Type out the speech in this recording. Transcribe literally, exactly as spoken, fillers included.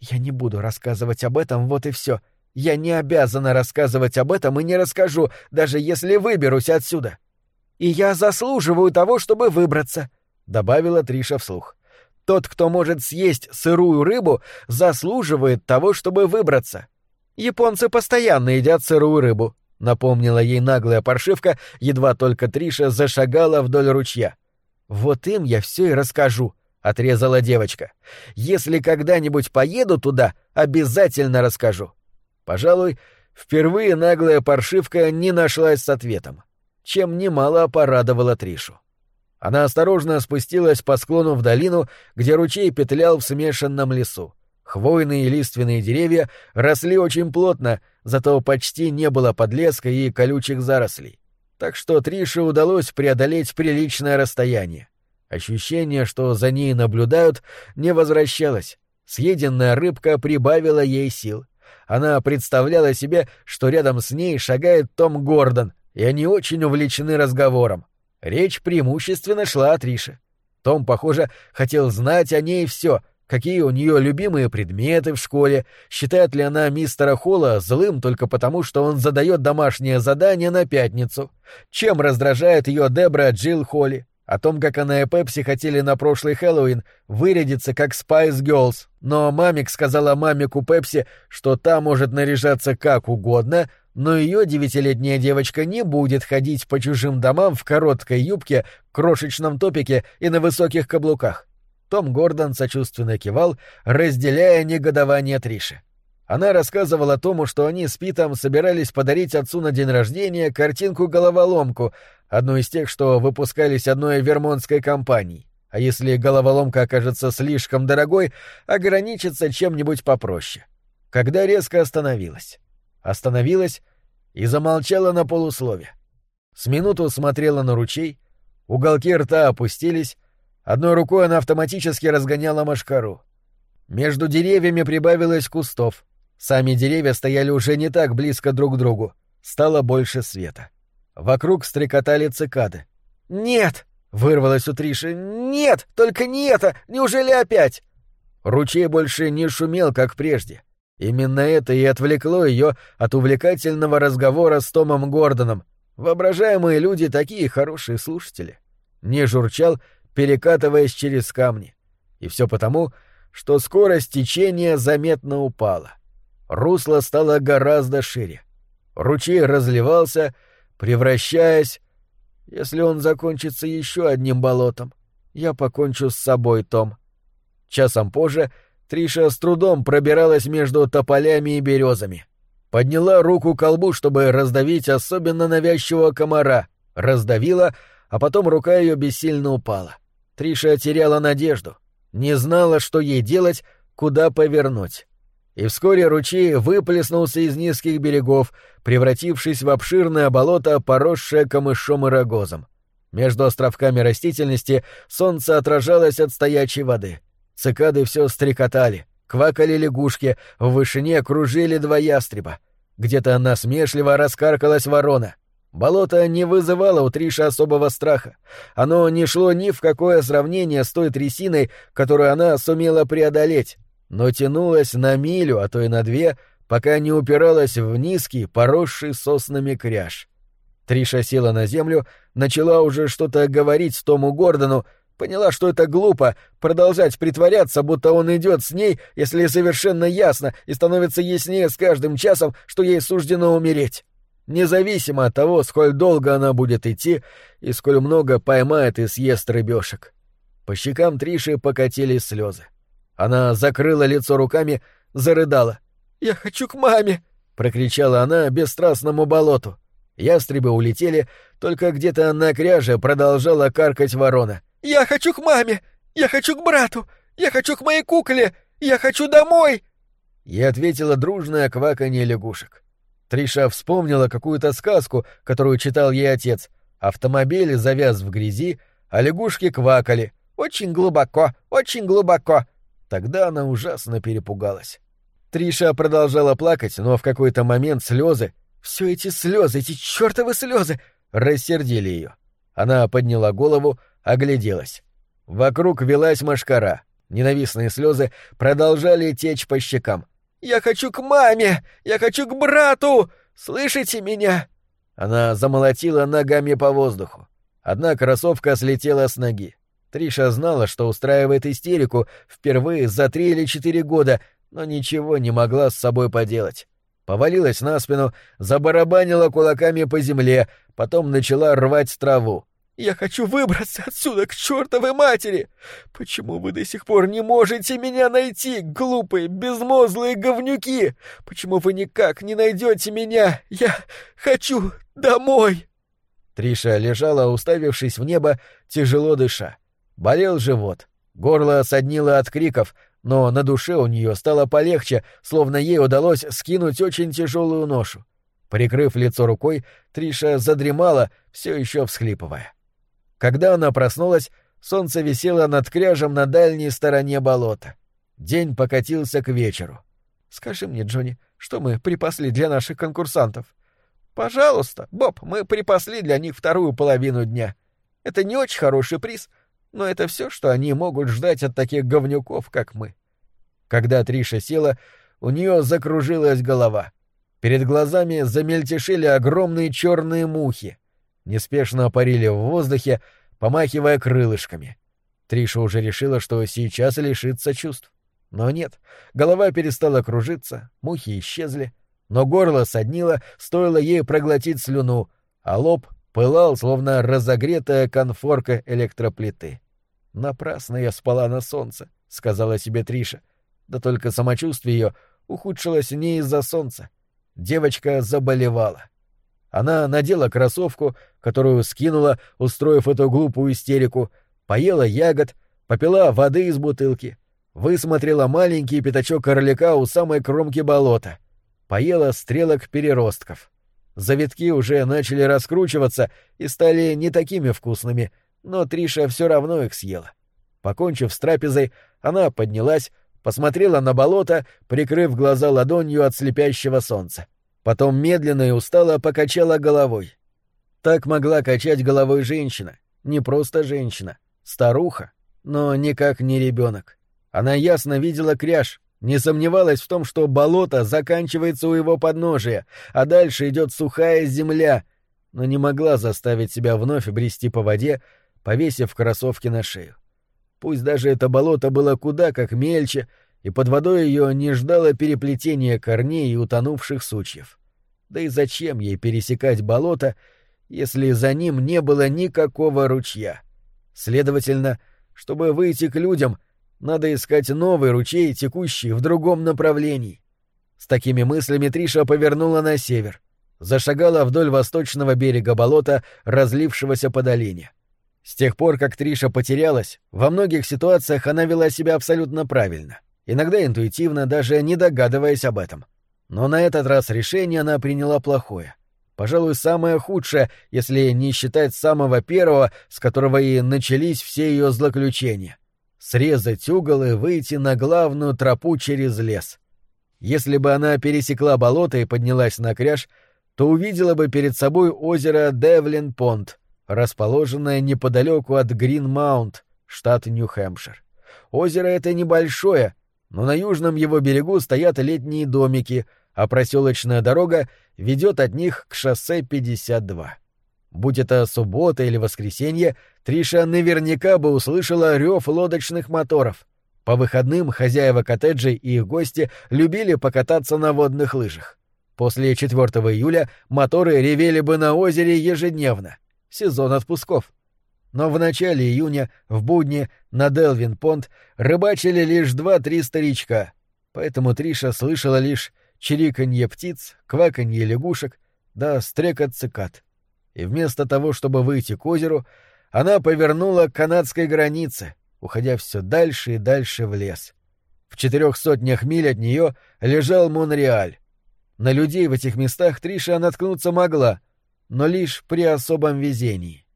«Я не буду рассказывать об этом, вот и все. Я не обязана рассказывать об этом и не расскажу, даже если выберусь отсюда. И я заслуживаю того, чтобы выбраться», — добавила Триша вслух. «Тот, кто может съесть сырую рыбу, заслуживает того, чтобы выбраться. Японцы постоянно едят сырую рыбу», — напомнила ей наглая паршивка, едва только Триша зашагала вдоль ручья. «Вот им я все и расскажу», — отрезала девочка. «Если когда-нибудь поеду туда, обязательно расскажу». Пожалуй, впервые наглая паршивка не нашлась с ответом, чем немало порадовала Тришу. Она осторожно спустилась по склону в долину, где ручей петлял в смешанном лесу. Хвойные и лиственные деревья росли очень плотно, зато почти не было подлеска и колючих зарослей. Так что Трише удалось преодолеть приличное расстояние. Ощущение, что за ней наблюдают, не возвращалось. Съеденная рыбка прибавила ей сил. Она представляла себе, что рядом с ней шагает Том Гордон, и они очень увлечены разговором. Речь преимущественно шла о Трише. Том, похоже, хотел знать о ней все, какие у нее любимые предметы в школе, считает ли она мистера Холла злым только потому, что он задает домашнее задание на пятницу, чем раздражает ее Дебра Джилл Холли, о том, как она и Пепси хотели на прошлый Хэллоуин вырядиться как Spice Girls, но мамик сказала мамику Пепси, что та может наряжаться как угодно, но ее девятилетняя девочка не будет ходить по чужим домам в короткой юбке, крошечном топике и на высоких каблуках. Том Гордон сочувственно кивал, разделяя негодование Триши. Она рассказывала Тому, что они с Питом собирались подарить отцу на день рождения картинку-головоломку, одну из тех, что выпускались одной вермонтской компанией. А если головоломка окажется слишком дорогой, ограничится чем-нибудь попроще. Когда резко остановилась. Остановилась и замолчала на полуслове. С минуту смотрела на ручей, уголки рта опустились, одной рукой она автоматически разгоняла мошкару. Между деревьями прибавилось кустов. Сами деревья стояли уже не так близко друг к другу. Стало больше света. Вокруг стрекотали цикады. «Нет!» — вырвалось у Триши. «Нет! Только не это! Неужели опять?» Ручей больше не шумел, как прежде. Именно это и отвлекло ее от увлекательного разговора с Томом Гордоном. Воображаемые люди такие хорошие слушатели. Не журчал, перекатываясь через камни. И все потому, что скорость течения заметно упала. Русло стало гораздо шире. Ручей разливался, превращаясь... Если он закончится еще одним болотом, я покончу с собой, Том. Часом позже Триша с трудом пробиралась между тополями и березами. Подняла руку к колбу, чтобы раздавить особенно навязчивого комара. Раздавила, а потом рука ее бессильно упала. Триша теряла надежду. Не знала, что ей делать, куда повернуть. И вскоре ручей выплеснулся из низких берегов, превратившись в обширное болото, поросшее камышом и рогозом. Между островками растительности солнце отражалось от стоячей воды. Цикады все стрекотали, квакали лягушки, в вышине кружили два ястреба. Где-то насмешливо раскаркалась ворона. Болото не вызывало у Триши особого страха. Оно не шло ни в какое сравнение с той трясиной, которую она сумела преодолеть, но тянулась на милю, а то и на две, пока не упиралась в низкий, поросший соснами кряж. Триша села на землю, начала уже что-то говорить Тому Гордону, поняла, что это глупо продолжать притворяться, будто он идет с ней, если совершенно ясно и становится яснее с каждым часом, что ей суждено умереть. Независимо от того, сколь долго она будет идти и сколь много поймает и съест рыбешек. По щекам Триши покатились слезы. Она закрыла лицо руками, зарыдала. «Я хочу к маме!» — прокричала она бесстрастному болоту. Ястребы улетели, только где-то на кряже продолжала каркать ворона. «Я хочу к маме! Я хочу к брату! Я хочу к моей кукле! Я хочу домой!» И ответила дружное кваканье лягушек. Триша вспомнила какую-то сказку, которую читал ей отец. Автомобиль завяз в грязи, а лягушки квакали. Очень глубоко, очень глубоко. Тогда она ужасно перепугалась. Триша продолжала плакать, но в какой-то момент слезы, все эти слезы, эти чертовы слезы, рассердили ее. Она подняла голову, огляделась. Вокруг велась мошкара. Ненавистные слезы продолжали течь по щекам. «Я хочу к маме! Я хочу к брату! Слышите меня?» Она замолотила ногами по воздуху. Одна кроссовка слетела с ноги. Триша знала, что устраивает истерику впервые за три или четыре года, но ничего не могла с собой поделать. Повалилась на спину, забарабанила кулаками по земле, потом начала рвать траву. «Я хочу выбраться отсюда к чертовой матери! Почему вы до сих пор не можете меня найти, глупые, безмозглые говнюки? Почему вы никак не найдете меня? Я хочу домой!» Триша лежала, уставившись в небо, тяжело дыша. Болел живот, горло соднило от криков, но на душе у нее стало полегче, словно ей удалось скинуть очень тяжелую ношу. Прикрыв лицо рукой, Триша задремала, все еще всхлипывая. Когда она проснулась, солнце висело над кряжем на дальней стороне болота. День покатился к вечеру. «Скажи мне, Джонни, что мы припасли для наших конкурсантов?» «Пожалуйста, Боб, мы припасли для них вторую половину дня. Это не очень хороший приз, но это все, что они могут ждать от таких говнюков, как мы». Когда Триша села, у нее закружилась голова. Перед глазами замельтешили огромные черные мухи. Неспешно парили в воздухе, помахивая крылышками. Триша уже решила, что сейчас лишится чувств. Но нет, голова перестала кружиться, мухи исчезли, но горло соднило, стоило ей проглотить слюну, а лоб пылал, словно разогретая конфорка электроплиты. «Напрасно я спала на солнце», — сказала себе Триша. Да только самочувствие ее ухудшилось не из-за солнца. Девочка заболевала. Она надела кроссовку, которую скинула, устроив эту глупую истерику, поела ягод, попила воды из бутылки, высмотрела маленький пятачок орлика у самой кромки болота, поела стрелок переростков. Завитки уже начали раскручиваться и стали не такими вкусными, но Триша все равно их съела. Покончив с трапезой, она поднялась, посмотрела на болото, прикрыв глаза ладонью от слепящего солнца. Потом медленно и устало покачала головой. Так могла качать головой женщина, не просто женщина, старуха, но никак не ребенок. Она ясно видела кряж, не сомневалась в том, что болото заканчивается у его подножия, а дальше идет сухая земля, но не могла заставить себя вновь брести по воде, повесив кроссовки на шею. Пусть даже это болото было куда как мельче, и под водой ее не ждало переплетения корней и утонувших сучьев. Да и зачем ей пересекать болото, если за ним не было никакого ручья? Следовательно, чтобы выйти к людям, надо искать новый ручей, текущий в другом направлении. С такими мыслями Триша повернула на север, зашагала вдоль восточного берега болота, разлившегося по долине. С тех пор, как Триша потерялась, во многих ситуациях она вела себя абсолютно правильно, иногда интуитивно, даже не догадываясь об этом. Но на этот раз решение она приняла плохое. Пожалуй, самое худшее, если не считать самого первого, с которого и начались все ее злоключения. Срезать угол и выйти на главную тропу через лес. Если бы она пересекла болото и поднялась на кряж, то увидела бы перед собой озеро Девлин-Понт, расположенное неподалеку от Грин-Маунт, штат Нью-Хэмпшир. Озеро это небольшое, но на южном его берегу стоят летние домики, а проселочная дорога ведет от них к шоссе пятьдесят два. Будь это суббота или воскресенье, Триша наверняка бы услышала рев лодочных моторов. По выходным хозяева коттеджей и их гости любили покататься на водных лыжах. После четвёртого июля моторы ревели бы на озере ежедневно. Сезон отпусков. Но в начале июня, в будни, на Делвин-Понт рыбачили лишь два-три старичка, поэтому Триша слышала лишь чириканье птиц, кваканье лягушек да стрекот цикад. И вместо того, чтобы выйти к озеру, она повернула к канадской границе, уходя все дальше и дальше в лес. В четырех сотнях миль от нее лежал Монреаль. На людей в этих местах Триша наткнуться могла, но лишь при особом везении.